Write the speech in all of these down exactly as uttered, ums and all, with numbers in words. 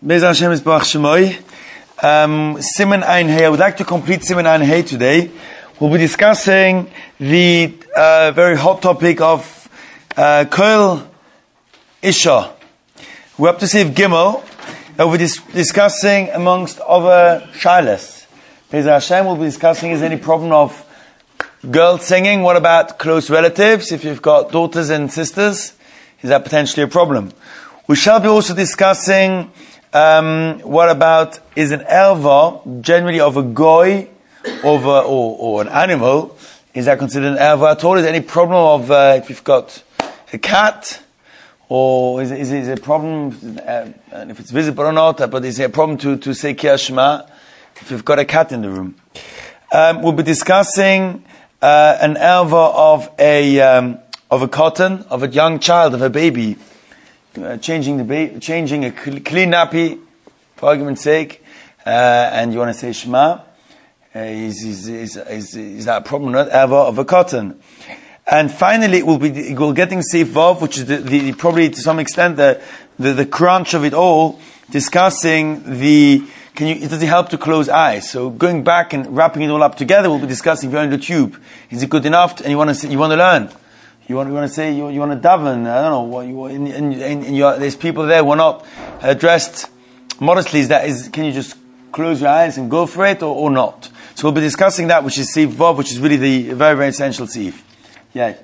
Be'ez Hashem Yisbarach Shemoi. Um, Siman Ein Hey. I would like to complete Siman Ein Hey today. We'll be discussing the uh, very hot topic of uh, Kol Isha. We're up to Siv Gimel. Uh, we'll be dis- discussing amongst other shilas. Be'ez Hashem will be discussing is there any problem of girls singing. What about close relatives? If you've got daughters and sisters, is that potentially a problem? We shall be also discussing um, what about is an erva generally of a goy of a, or, or an animal, is that considered an erva at all? Is there any problem of uh, if you've got a cat, or is it, is it, is it a problem uh, and if it's visible or not? But is there a problem to, to say Kriyat Shema if you've got a cat in the room? Um, we'll be discussing uh, an erva of a um, of a cotton, of a young child, of a baby. Uh, changing the ba- changing a cl- clean nappy, for argument's sake, uh, and you want to say Shema, uh, is, is, is, is, is that a problem not ever of a cotton? And finally, we'll be we'll getting Seif Vav, which is the, the, probably to some extent the, the the crunch of it all, discussing the can you does it help to close eyes? So going back and wrapping it all up together, we'll be discussing if you're on the tube, is it good enough? To, and you want to you want to learn. You want, you want to say, you, you want to daven, I don't know, what you, in, in, in, in your, there's people there who are not uh, dressed modestly, is that, is, can you just close your eyes and go for it, or, or not? So we'll be discussing that, which is Seif Vav, which is really the very, very essential Seif. Yeah.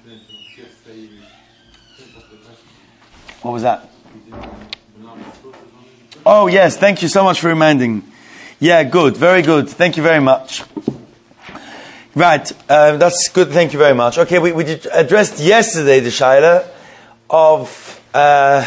What was that? Oh yes, thank you so much for reminding. Yeah, good, very good, thank you very much. Right, um, that's good. Thank you very much. Okay, we, we did addressed yesterday the shaila of uh,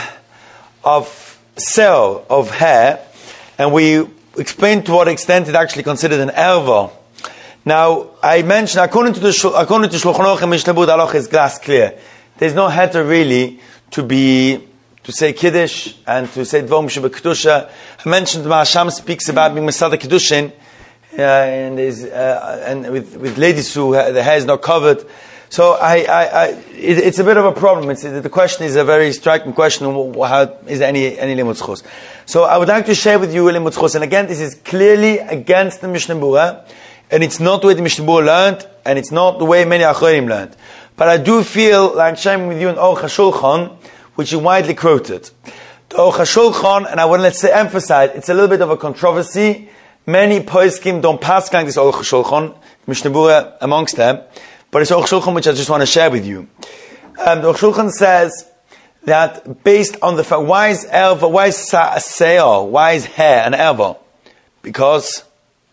of cell of hair, and we explained to what extent it actually considered an erva. Now, I mentioned according to the according to Shulchan Aruch and Mishnah Berurah, the halacha is glass clear. There's no heter really to be to say kiddush and to say dvom shebekdusha. I mentioned the Ma'asham speaks about being Masada Kiddushin. Uh, and is uh, and with with ladies who uh, the hair is not covered, so I, I, I it, it's a bit of a problem. It's, the question is a very striking question. How is there any any limud zchus? So I would like to share with you a limud zchus, and again, this is clearly against the Mishnah Berurah, and it's not the way the Mishnah Berurah learned, and it's not the way many Acharonim learned. But I do feel like sharing with you an Aruch HaShulchan, which is widely quoted. The Aruch HaShulchan, and I want to let's say emphasize, it's a little bit of a controversy. Many poskim don't pass gang this Aruch HaShulchan, Mishnah Berurah amongst them, but it's Aruch HaShulchan which I just want to share with you. Um, the Aruch HaShulchan says that based on the fact, why is erva, why is se'ah, why is hair an erva? Because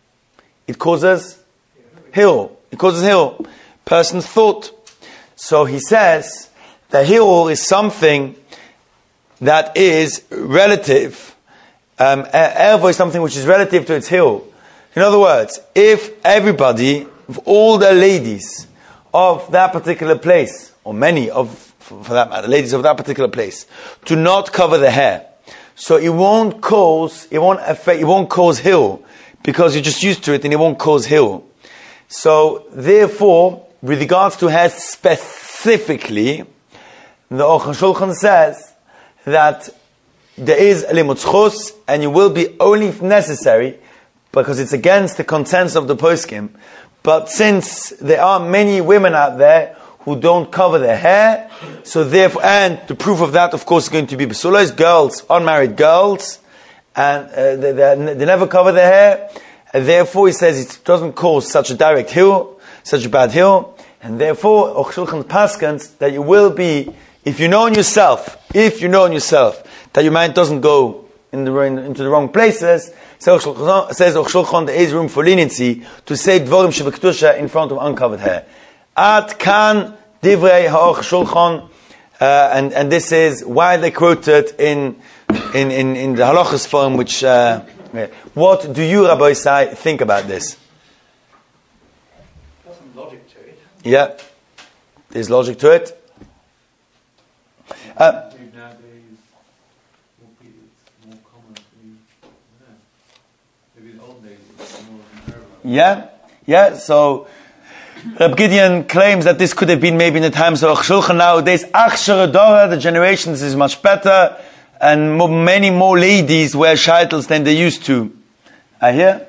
it causes hill. It causes hill. Person's thought. So he says that hill is something that is relative. Um, erva is something which is relative to its hill. In other words, if everybody, if all the ladies of that particular place, or many of, for, for that matter, ladies of that particular place, do not cover the hair, so it won't cause, it won't affect, it won't cause hill, because you're just used to it and it won't cause hill. So, therefore, with regards to hair specifically, the Aruch HaShulchan says that there is a limud zchus, and you will be only if necessary, because it's against the consensus of the poskim. But since there are many women out there who don't cover their hair, so therefore, and the proof of that, of course, is going to be besulos, girls, unmarried girls, and uh, they, they, they never cover their hair, and therefore he says it doesn't cause such a direct hill, such a bad hill, and therefore, Aruch HaShulchan paskins that you will be, if you know in yourself, if you know in yourself, that your mind doesn't go in the, in, into the wrong places, says Aruch HaShulchan, there is room for leniency to say dvorim shebekdusha in front of uncovered hair. Ad kan divrei Aruch HaShulchan, uh, and and this is widely quoted in in in, in the halachas form. Which uh, yeah. What do you, Rabbi Isai, think about this? There's some logic to it. Yeah, there's logic to it. Uh, Yeah, yeah, so Reb Gideon claims that this could have been maybe in the times of Aruch HaShulchan. Nowadays, Achshara Dora, the generations is much better. and mo- many more ladies wear shaitels than they used to. I hear?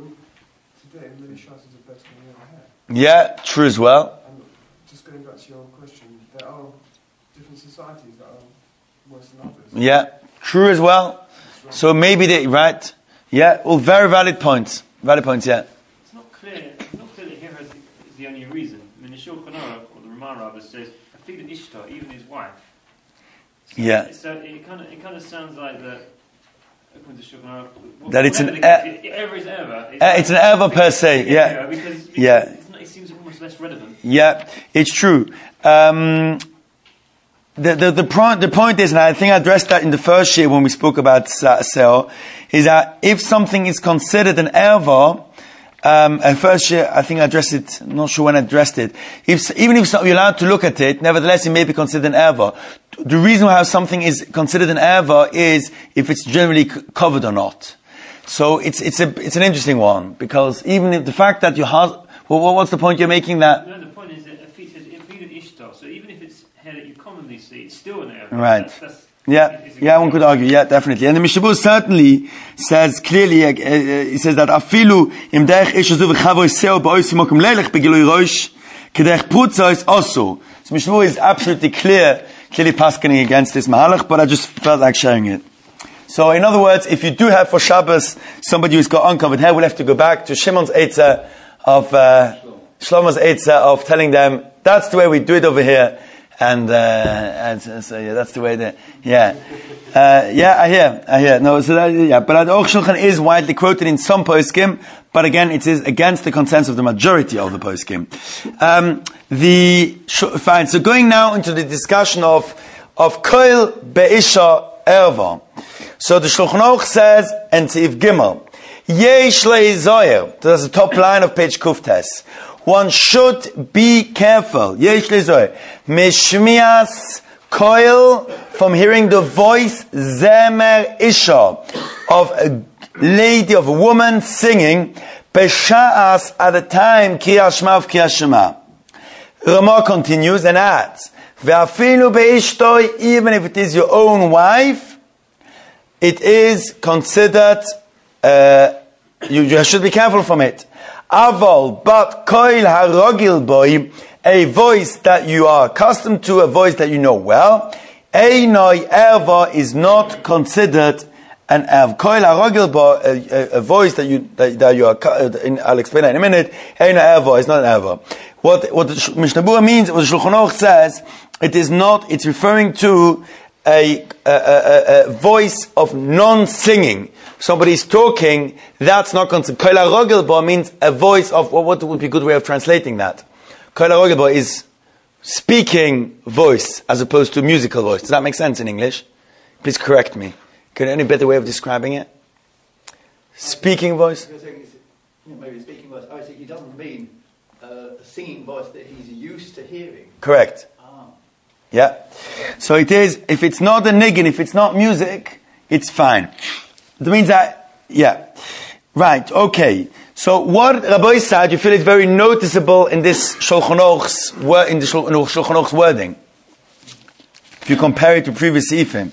Today, many shaitels are better than they ever had. Yeah, true as well. And just going back to your question, there are different societies that are worse than others. Yeah, true as well. Right. So maybe they, right? Yeah, all very valid points. Valid points, yeah. It's not clear. It's not clear that here is the, is the only reason. I mean, the Shulchan Aruch or the Ramah Rabbah says, "Afid Ishtar, even his wife." So Yeah. So it kind of it kind of sounds like that. According to Shulchan Aruch, That it's an whatever e- the case, ever is ever. Uh, it's an erva per se, yeah. Because, because Yeah. It's not, it seems almost less relevant. Yeah, it's true. Um, the, the, the, point, the point is, and I think I addressed that in the first year when we spoke about Seo, is that if something is considered an erva, um, and first year, I think I addressed it, I'm not sure when I addressed it. If, even if you're allowed to look at it, nevertheless it may be considered an erva. The reason why something is considered an erva is if it's generally c- covered or not. So it's, it's a, it's an interesting one, because even if the fact that your husband, well, what's the point you're making that? No, the point is that Afid says Afid Ishtar. So even if it's hair that you commonly see, it's still an erva. Right. That's, that's, Yeah, yeah, one could argue. Yeah, definitely. And the Mishnah Berurah certainly says clearly, uh, uh, he says that afilu im derech ish azu v'chavo iseo ba'osim mokum lelech begilui rosh kedech putza is also. So Mishnah Berurah is absolutely clear, clearly paskening against this mahalach, but I just felt like sharing it. So in other words, if you do have for Shabbos somebody who's got uncovered hair, we'll have to go back to Shimon's Eitzah of, uh, Shlomo's Eitzah of telling them, that's the way we do it over here. And, uh, and so, so yeah, that's the way that, yeah. Uh, yeah, I hear, I hear. No, so that, yeah. But the Aruch Shulchan is widely quoted in some poskim, but again, it is against the consensus of the majority of the poskim. Um, the, fine. So going now into the discussion of, of Koil Be'isha Erva. So the Shulchan Aruch says, and Seif Gimel, Yesh Le'izoyer. That's the top line of page Kuftes. One should be careful. Yesh lezoy. Mishmias koil, from hearing the voice zemer isha, of a lady, of a woman singing, besha'as, at the time kriyas shema of kriyas shema. Ramah continues and adds, ve'afilu be'ishtoi, even if it is your own wife, it is considered, uh, you, you should be careful from it. Aval, but koil harogil boy, a voice that you are accustomed to, a voice that you know well. Einoi erva is not considered an erv. Koil harogil boy, a, a, a voice that you that, that you are. I'll explain that in a minute. Einoi erva is not an erva. What what the Mishnah Berurah means, what the Shulchan Aruch says, it is not. It's referring to a, a, a, a voice of non-singing. Somebody's talking, that's not considered. Koil harogil bo means a voice of, well, what would be a good way of translating that? Koil harogil bo is speaking voice as opposed to musical voice. Does that make sense in English? Please correct me. Can any better way of describing it? Speaking voice? You're saying it's, you know, maybe speaking voice. I think he doesn't mean uh, a singing voice that he's used to hearing. Correct. Ah. Yeah. So it is, if it's not a niggin, if it's not music, it's fine. That means that, yeah. Right, okay. So what Rabbi said, you feel it's very noticeable in this Shulchan Aruch's, in the Shulchan Aruch's wording. If you compare it to previous Seifim.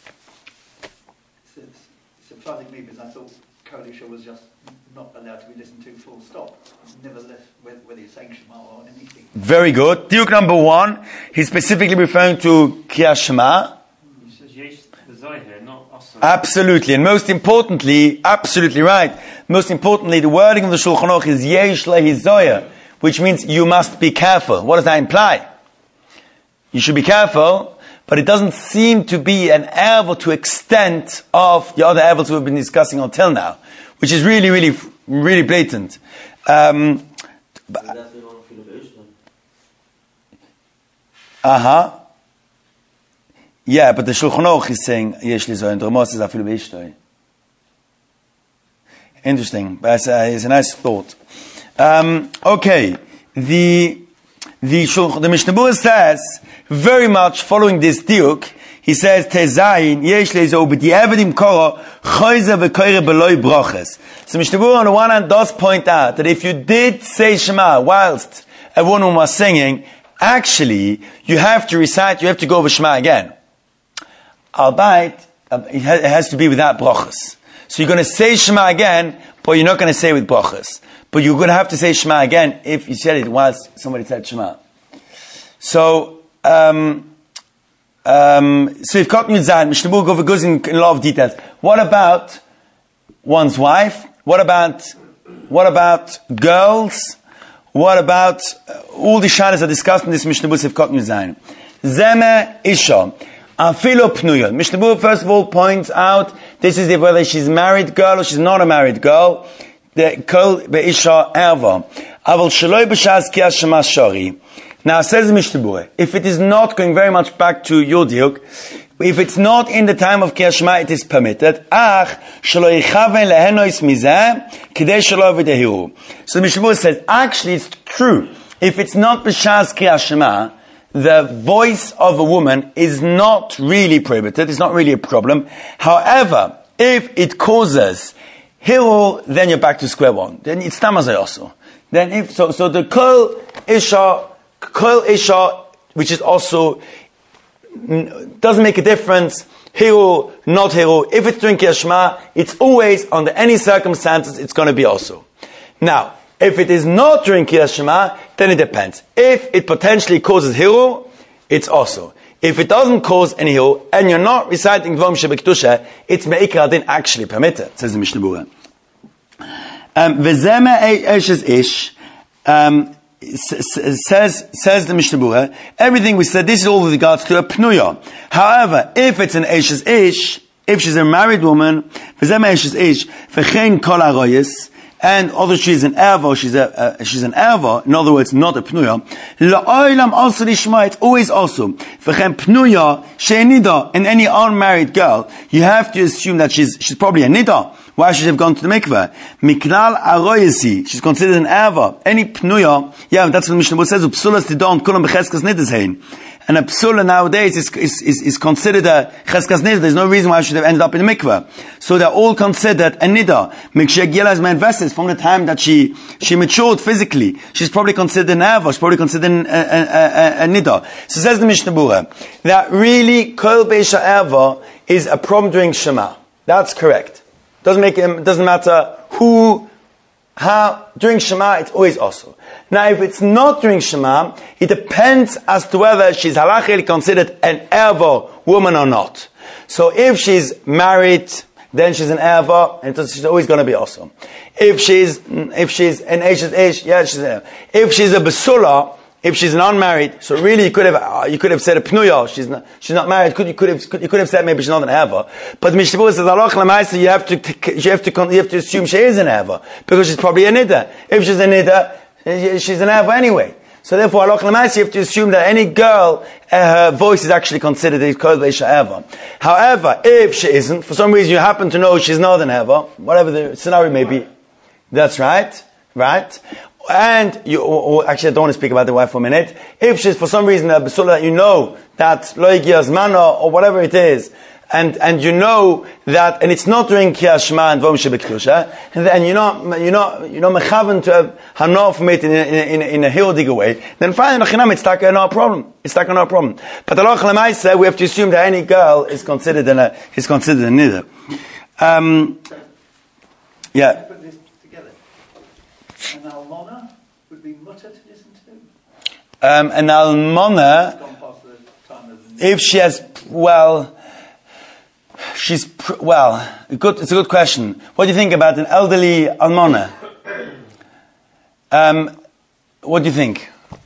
It's, it's surprising me because I thought Kolisha was just not allowed to be listened to full stop. Nevertheless, whether, whether he's saying Shema or anything. Very good. Diuk number one, he's specifically referring to Kriyas Shema. He says Yesh Lezoy here, not Asa. Absolutely. And most importantly, absolutely right. Most importantly, the wording of the Shulchan Aruch is Yesh Lehizoyer, which means you must be careful. What does that imply? You should be careful, but it doesn't seem to be an erva to extent of the other ervas we've been discussing until now, which is really, really, really blatant. Um, uh-huh. Yeah, but the Shulchan Aruch is saying Yesh Lehizoyer, and the Ramah says Afilu Be'ishtoi. Interesting. That's a, it's a nice thought. Um, okay. The, the, the Mishnah Berurah says, very much following this diuk, he says, Tezayin, yesh lezo, b'di'evedim koro, choyze v'koire beloy broches. So Mishnah Berurah on the one hand does point out that if you did say Shema whilst a woman was singing, actually, you have to recite, you have to go over Shema again. Albeit, uh, it, ha- it has to be without brachas. So you're going to say Shema again, but you're not going to say with brachas. But you're going to have to say Shema again if you said it whilst somebody said Shema. So, um, um, so if Kot Yud Zayin, Mishnah Berurah goes in, in a lot of details. What about one's wife? What about, what about girls? What about, uh, all the shalas are discussed in this Mishnah Berurah of Kot Yud Zayin. Zeme Isha. Afilo Pnuya. Mishnah Berurah first of all points out, this is if whether she's a married girl or she's not a married girl. The Kol Be'isha Erva. Aval Shaloi B'Shaz Ki Hashema Shari. Now, says the Mishnah Berurah, if it is not, going very much back to your diuk, if it's not in the time of Ki Hashema, it is permitted. Ach, Shalo Yichaven Lehenois Mizeh, Kidei Shalo V'Tehiru. So the Mishnah Berurah says, actually it's true. If it's not B'Shaz Ki Hashema, the voice of a woman is not really prohibited, it's not really a problem. However, if it causes hiru, then you're back to square one. Then it's tamazay also. Then if, so, so the Kol Isha, Kol Isha, which is also, doesn't make a difference, hiru, not hiru. If it's during Ki Hashema, it's always, under any circumstances, it's going to be also. Now, if it is not during Ki Hashema, then it depends. If it potentially causes hiru, it's also. If it doesn't cause any hiru, and you're not reciting Dvarim Shebektusha, it's me'ikar din actually permitted, says the Mishnah Berurah. Um, V'zeme eshes ish, um, says, says the Mishnah Berurah, everything we said, this is all with regards to a pnuya. However, if it's an eshes ish, if she's a married woman, v'zeme eshes ish, v'chein kol haroyes, and although she's an erva, she's a, uh, she's an erva, in other words, not a pnuya, la'olam also lishma, it's always also. V'chem pnuya, she'nida, and any unmarried girl, you have to assume that she's, she's probably a nida. Why should she have gone to the mikveh? Miklal aroyesi, she's considered an erva. Any pnuya, yeah, that's what the Mishnah Berurah says, upsulas tidon kulam b'cheskas nidas hein. And a psula nowadays is, is, is, is considered a cheskas nida. There's no reason why I should have ended up in the mikveh. So they're all considered a nida. Mikshegila is my investors from the time that she, she matured physically. She's probably considered an erva. She's probably considered a, a, a, a, a nida. So says the Mishnah Berurah, that really kol beisha erva is a problem during Shema. That's correct. Doesn't make it, doesn't matter who, how, during Shema, it's always also. Now, if it's not during Shema, it depends as to whether she's halachically considered an erva woman or not. So if she's married, then she's an erva, and she's always going to be also. If she's, if she's an Eshes Ish, yeah, she's an erva. If she's a besula, if she's an unmarried, so really you could have, uh, you could have said a pnuya, she's not, she's not married, could, you could have, could, you could have said maybe she's not an erva. But Mishnah Berurah says, Alach l'maisa, you have to, you have to, you have to assume she is an erva, because she's probably a nida. If she's a nida, she's an erva anyway. So therefore, Alach l'maisa, you have to assume that any girl, uh, her voice is actually considered a kol beisha erva. However, if she isn't, for some reason you happen to know she's not an erva, whatever the scenario may be, that's right, right? And you, or, or actually I don't want to speak about the wife for a minute. If she's for some reason a besula that you know that lo higia zmano or whatever it is, and and you know that, and it's not during Ki Hashema and Dvarim Shebektusha, and then you're not you're not you're not mechaven to have hana from it in a, in a, in a hildiger way, then fine, it's like no problem. It's like no problem. But Allah L'maisa, we have to assume that any girl is considered an a, is considered a nida. Um, yeah. An almana would be mutter to listen to? Um, an almana, if she has, well, she's, pr- well, good, it's a good question. What do you think about an elderly almana? Um, what do you think?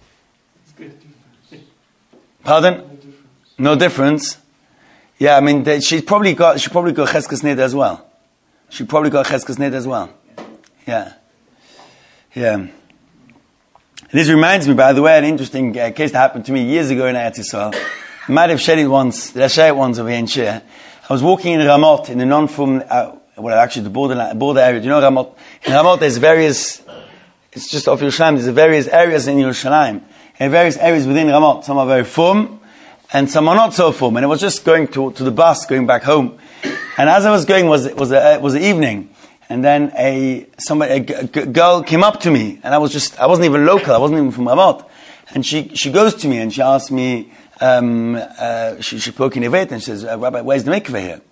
Pardon? No difference. No difference? Yeah, I mean, they, she's probably got, she probably got cheskas nida as well. She probably got cheskas nida as well. Yeah. Yeah. This reminds me, by the way, an interesting uh, case that happened to me years ago in Eretz Yisrael. I might have shared it once. Did I share it once over here in Shir? I was walking in Ramot, in the non-from, uh, well, actually the border, border area. Do you know Ramot? In Ramot, there's various, it's just off Yerushalayim, there's various areas in Yerushalayim. And various areas within Ramot. Some are very fum, and some are not so fum. And I was just going to, to the bus, going back home. And as I was going, was, was, a, was the evening. And then a somebody a, g- a g- girl came up to me, and I was just I wasn't even local, I wasn't even from Ramot, and she she goes to me and she asks me, um, uh, she she spoke in Yevit, and she says, uh, Rabbi, where's the mikveh here?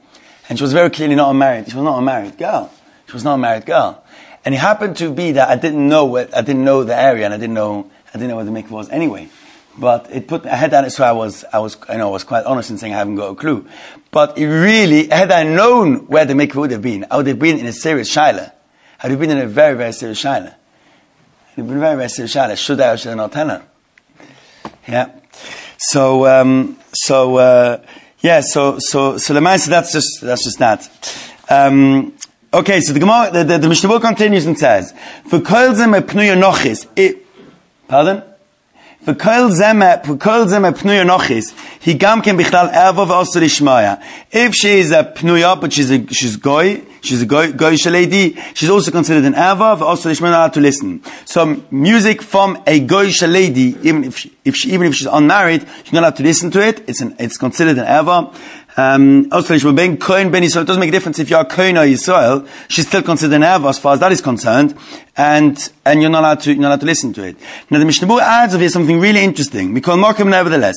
and she was very clearly not a married. She was not a married girl. She was not a married girl, and it happened to be that I didn't know what I didn't know the area, and I didn't know I didn't know where the mikveh was anyway. But it put I had that, so I was I was I know I was quite honest in saying I haven't got a clue. But it really, had I known where the mikveh would have been, I would have been in a serious shaila. I would have been in a very very serious shaila. It would have been very very serious shaila. Should I or should I not tell her? Yeah. So um, so uh, yeah. So so so the mindset, that's just that's just that. Um, okay. So the Gemara, the, the, the Mishnah Berurah continues and says, "For kol zeh mepnuya nochis." Pardon. For kol zeh for kol zeh mepnuya nochis. He gam ken bichlal erva v'osur lishmaya. If she is a pnuya, but she's a she's goy, she's a goy goyish lady, she's also considered an erva v'osur lishmaya, to listen. So music from a goyish lady, even if she, if she even if she's unmarried, she's not allowed to listen to it. It's an it's considered an erva. Um, also, ben Kohen ben Yisrael. It doesn't make a difference if you're a Kohen or Yisrael. She's still considered an erva as far as that is concerned, and and you're not allowed to you're not allowed to listen to it. Now the Mishnah Berurah adds over here something really interesting. We call Mokum nevertheless.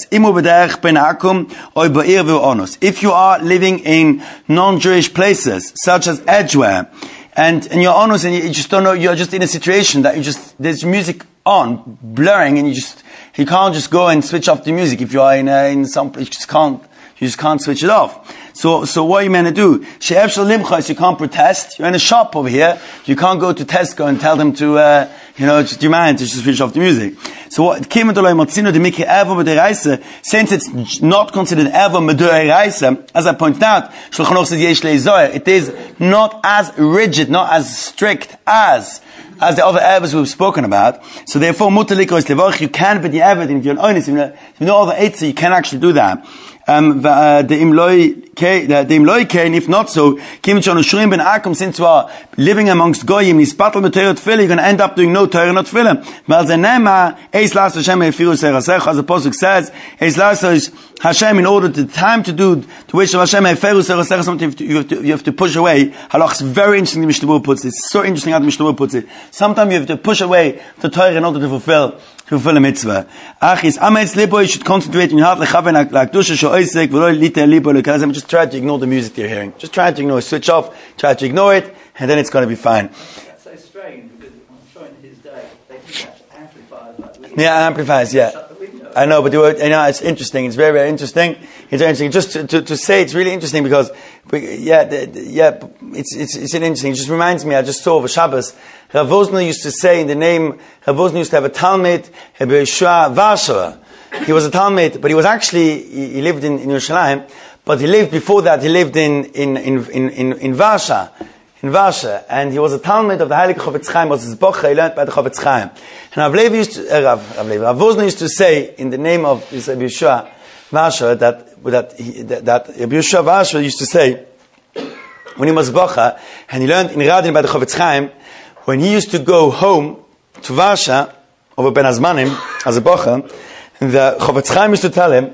If you are living in non-Jewish places such as Edgware, and and you're honest and you just don't know, you're just in a situation that you just there's music on blurring, and you just you can't just go and switch off the music. If you are in a, in some place, you just can't. You just can't switch it off. So, so what are you meant to do? She'ef shel limchos, you can't protest. You're in a shop over here. You can't go to Tesco and tell them to, uh, you know, just do you mind to just switch off the music. So what, since it's not considered ever meduraisa, as I pointed out, Shulchan Aruch says yesh le'zoyer, it is not as rigid, not as strict as as the other ervas we've spoken about. So therefore, mutaliko is levorch, you can be the evidence, if you're an honest, if you know all the eitzah, you can actually do that. Um, the imloi kain, if not so, kim chon ushrim ben akum, since you are living amongst goyim, nispatel b'torah tefillah, you're going to end up doing no Torah, not tefillah. Well, the nema eis las Hashem efiru serasech, as the pasuk says, eis las Hashem, in order to time to do to which Hashem efiru serasech, something you have to you have to push away. Halach is very interesting. The Mishnah Berurah puts it. It's so interesting how the Mishnah Berurah puts it. Sometimes you have to push away the Torah in order to fulfill. to fulfill a mitzvah. Achis, ametz libo, you should concentrate in your heart, lechaven lakdusha sho'oisek, v'lo lite libo lekalazem. Just try to ignore the music you're hearing. Just try to ignore it. Switch off, try to ignore it, and then it's going to be fine. That's so strange, because I'm sure in his day, they did have amplifiers like we Yeah, amplifiers, yeah. I know, but they were, you know, it's interesting. It's very, very interesting. It's very interesting. Just to, to, to say, it's really interesting because, we, yeah, the, the, yeah, it's, it's, it's interesting. It just reminds me, I just saw over Shabbos, Rav Wosner used to say in the name, Rav Wosner used to have a Talmud, Yeshua Varsha. He was a Talmud, but he was actually, he, he lived in, in Yerushalayim, but he lived, before that, he lived in, in, in, in, in, in Varsha. In Varsha, and he was a Talmud of the Heilige Chofetz Chaim, was his bocha, he learned by the Chofetz Chaim. And Rav Levi used to, uh, Rav, Rav Levi, Rav Wosner used to say, in the name of this Rabbi Yeshua Varsha, that, that, he, that, that Rabbi Yeshua Varsha used to say, when he was bocha, and he learned in Radin by the Chofetz Chaim, when he used to go home to Varsha, over Ben Azmanim, as a bocha, the Chofetz Chaim used to tell him,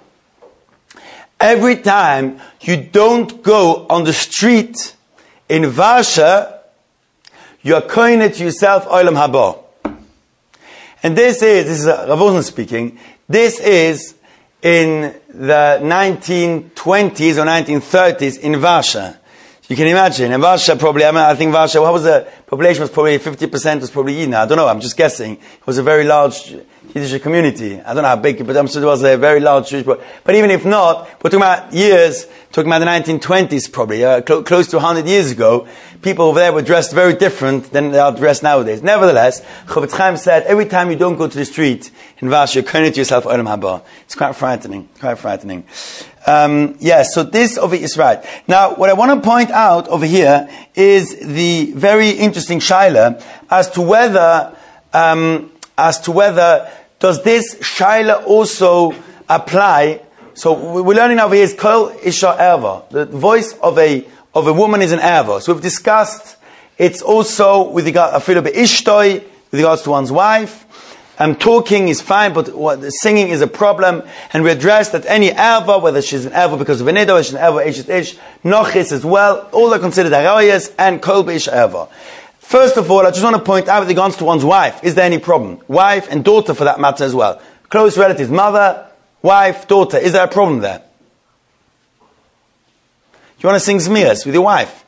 every time you don't go on the street in Varsha, you are coining it to yourself, Olam Haba. And this is, this is Rav Wosner speaking, this is in the nineteen twenties or nineteen thirties in Varsha. You can imagine, in Varsha probably, I mean, I think Varsha, what was the population, was probably fifty percent was probably Yidden. I don't know, I'm just guessing. It was a very large Yiddish community. I don't know how big, but I'm sure it was a very large Jewish, but, but even if not, we're talking about years, talking about the nineteen twenties probably, uh, cl- close to one hundred years ago, people over there were dressed very different than they are dressed nowadays. Nevertheless, Chofetz Chaim said, every time you don't go to the street in Varsha, you're coining it to yourself, Olam Haba. It's quite frightening, quite frightening. Um, yeah, so this over is right. Now, what I want to point out over here is the very interesting shaila as to whether, um, as to whether does this shaila also apply? So we're learning over here is kol isha erva. The voice of a of a woman is an erva. So we've discussed it's also with regard afilu be'ishtoi, with regards to one's wife. Um, talking is fine, but what, singing is a problem. And we addressed that any erva, whether she's an erva because of a nida, or she's an erva ish ish, nochis as well, all are considered harayas and kol be'ish erva. First of all, I just want to point out with regards to one's wife, is there any problem? Wife and daughter for that matter as well. Close relatives, mother, wife, daughter, is there a problem there? You want to sing Zmiras with your wife.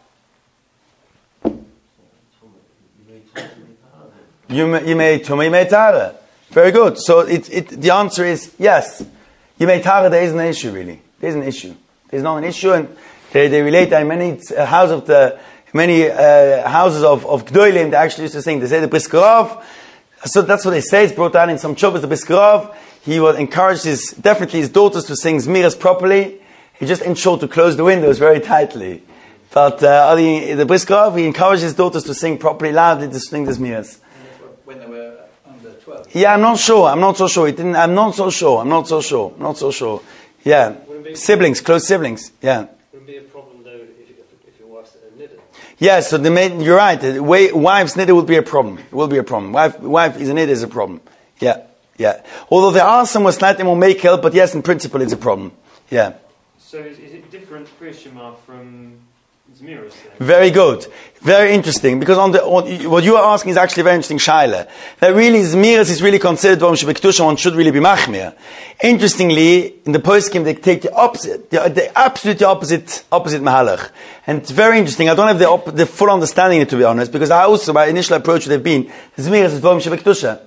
You may, you may Tuma, you may Tara. Very good. So it, it, the answer is yes. You may Tara, there isn't an issue really. There isn't an issue. There's not an issue, and they, they relate that in many uh, houses of the, many uh, houses of, of Gdoilim, they actually used to sing. They say the Briskerov, so that's what they say, it's brought down in some chuvas, the Briskerov, he would encourage his, definitely his daughters to sing Zmiras properly. He just ensured to close the windows very tightly. But uh, the, the Briskerov, he encouraged his daughters to sing properly, loudly, to sing the Zmiras. When they were under twelve? Yeah, I'm not sure. I'm not so sure. It didn't, I'm not so sure. I'm not so sure. I'm not so sure. Yeah. Siblings, close siblings. Yeah. Wouldn't be a problem though if, if, if your wife's a nidder. Yeah, so the main, you're right. The way, wife's nidder would be a problem. It will be a problem. Wife, wife is a nidder is a problem. Yeah, yeah. Although there are some who are slightly more makel, but yes, in principle, it's a problem. Yeah. So is, is it different Kriya Shema from Zmiras then? Very good. Very interesting. Because on the, on, what you are asking is actually a very interesting shaila. That really, Zmiras is really considered one should be Kedusha, one should really be Machmir. Interestingly, in the poskim they take the opposite, the, the absolutely opposite, opposite Mahalach. And it's very interesting. I don't have the, op, the full understanding of it, to be honest, because I also, my initial approach would have been, Zmiras is Dvom Shebek Kedusha.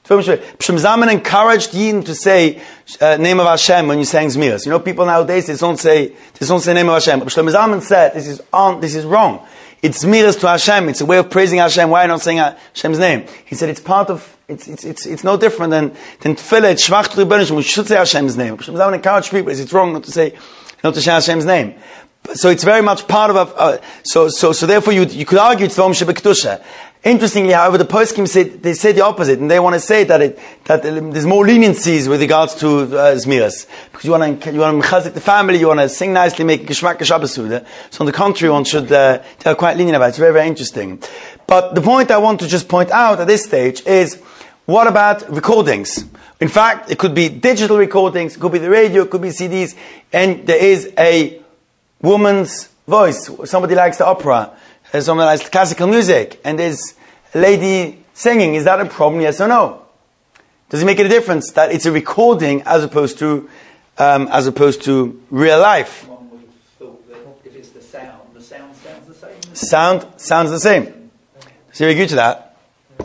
Pshem Zaman encouraged Yidden to say uh, name of Hashem when you sang Zmiras. You know, people nowadays they don't say they don't say name of Hashem. But Pshem Zaman said this is on, this is wrong. It's Zmiras to Hashem. It's a way of praising Hashem. Why not saying Hashem's name? He said it's part of it's it's it's, it's no different than than Tefillah. It's Shvach Rebbeinu. We should say Hashem's name. Pshem Zaman encouraged people. It's wrong not to say not to say Hashem's name. So it's very much part of a, uh, so so so therefore you you could argue it's Dvom Shebek Kedusha. Interestingly, however, the poskim say they say the opposite, and they want to say that it that there's more leniencies with regards to uh, Zmiras, because you want to you want to mechazik the family, you want to sing nicely, make a geschmack Shabbos. So on the contrary, one should uh, they are quite lenient about it. It's very very interesting. But the point I want to just point out at this stage is, what about recordings? In fact, it could be digital recordings, it could be the radio, it could be C Ds, and there is a woman's voice. Somebody likes the opera. There's something like classical music, and there's a lady singing. Is that a problem? Yes or no? Does it make a difference that it's a recording as opposed to um, as opposed to real life? One would have thought that if it's the sound, the sound sounds the same. Sound sounds the same. So you agree to that?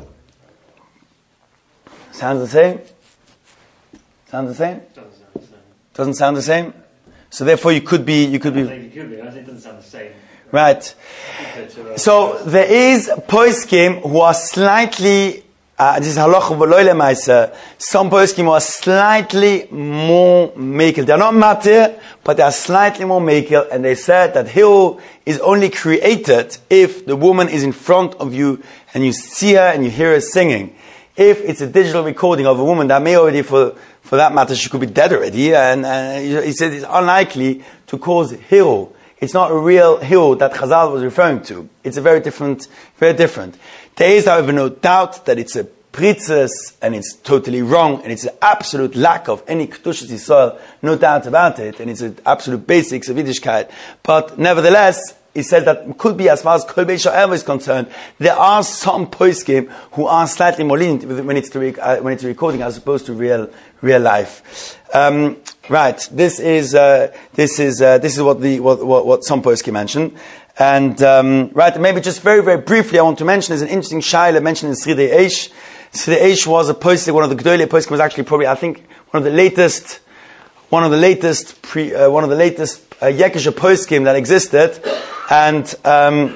Sounds the same. Sounds the same. Doesn't sound the same. Doesn't sound the same. So therefore, you could be you could I be think it could be. I think it doesn't sound the same. right. So there is poskim who are slightly, uh, this is halacha v'lo lemaisa. Some poskim who are slightly more makel. They are not matir, but they are slightly more makel, and they said that hill is only created if the woman is in front of you and you see her and you hear her singing. If it's a digital recording of a woman that may already, for for that matter, she could be dead already, and uh, he said it's unlikely to cause hill. It's not a real hill that Chazal was referring to. It's a very different, very different. There is, however, no doubt that it's a pritzes, and it's totally wrong, and it's an absolute lack of any Kedushas Yisrael, no doubt about it, and it's an absolute basics of Yiddishkeit. But nevertheless, he says that it could be, as far as Kol Beis Sha'el is concerned, there are some poskim who are slightly more lenient when it's, to rec- uh, when it's recording as opposed to real, real life. Um, right. This is, uh, this is, uh, this is what the, what, what, what some poskim mention. And, um, right, maybe just very, very briefly I want to mention, there's an interesting shaila mentioned in Sridei Eish. Sridei Eish was a poskim, one of the Gdolei poskim was actually probably, I think, one of the latest, one of the latest pre, uh, one of the latest, uh, Yekisha poskim that existed. And um,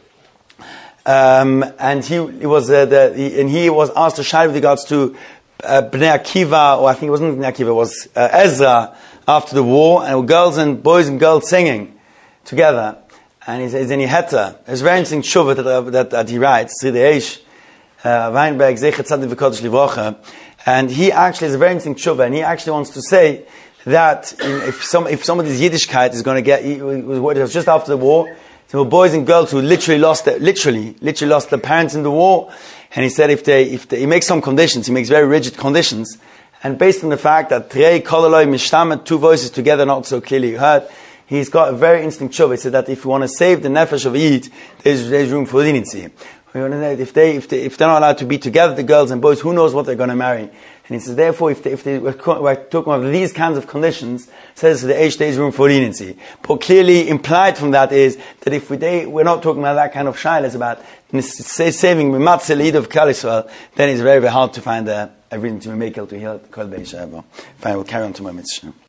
um, and he, he was uh, the, he, and he was asked to shine with regards to uh, Bnei Akiva, or I think it wasn't Bnei Akiva, it was uh, Ezra after the war, and girls and boys and girls singing together. And he says, "And he had to." It's a very interesting tshuva that, uh, that that he writes, Sridei Eish, uh, Weinberg Zecher Tzadik V'Kodesh Livrocha, and he actually is a very interesting tshuva, and he actually wants to say that if some if somebody's Yiddishkeit is going to get, he was, it was just after the war. There were boys and girls who literally lost their, literally, literally lost their parents in the war. And he said if they, if they, he makes some conditions, he makes very rigid conditions. And based on the fact that Trei Kololoi Mishtamet, two voices together not so clearly heard, he's got a very interesting tshuva. He said that if you want to save the nefesh of a Yid, there's, there's room for leniency. If they, if they, if they're not allowed to be together, the girls and boys, who knows what they're going to marry. And he says, therefore, if, they, if they, we're, we're talking about these kinds of conditions, says the Eish there is room for leniency. But clearly implied from that is that if we they, we're not talking about that kind of shaila, it's about saving Mimatzel Eid of Klal Yisrael, then it's very, very hard to find a, a reason to make it to heal Kol Beis Sheva. Fine, we'll carry on to my mitzvah.